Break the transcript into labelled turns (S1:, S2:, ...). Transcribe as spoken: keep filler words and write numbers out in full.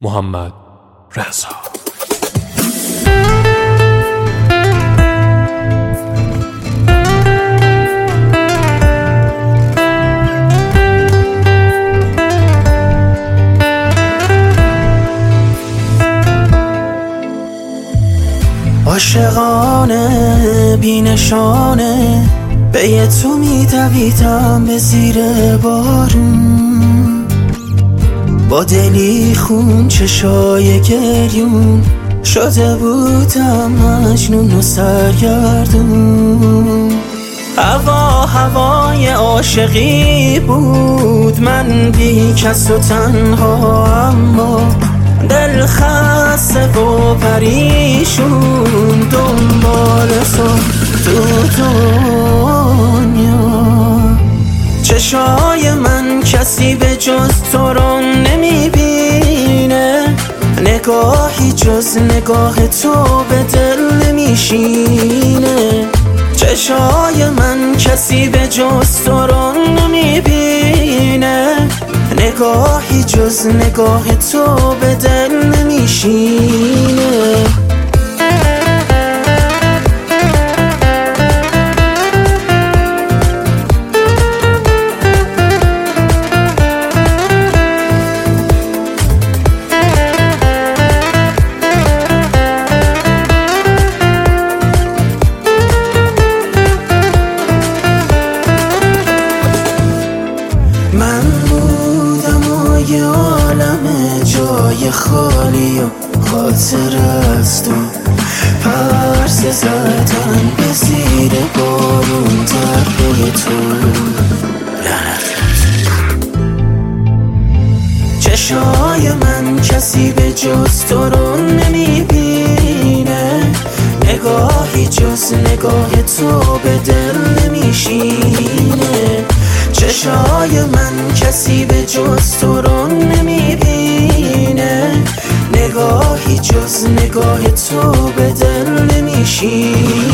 S1: محمد رضا.
S2: عاشقانه بی نشانه به تو می دویدم به زیر بارون، با دلی خون چشای گریون شده بودم مجنون و سرگردون. هوا هوای عاشقی بود، من بی کس و تنها، اما دل خسته و پریشون دنبال تو تو دنیا. چشای من کسی به جز تو رو نمیبینه، نگاهی جز نگاه تو به دل نمیشینه. چشای من کسی به جز تو رو نمیبینه، نگاهی جز نگاه تو به دل نمیشینه. من بودم و یه عالم جای خالی و خاطر از تو، پرس زدن به زیر بارون در روی تو. چشای من کسی به جز تو رو نمیبینه، نگاهی جز نگاه تو به دل نمیشینه. چشای من کسی به جز تو رو نمیبینه، نگاهی جز نگاه تو به دل نمیشینه.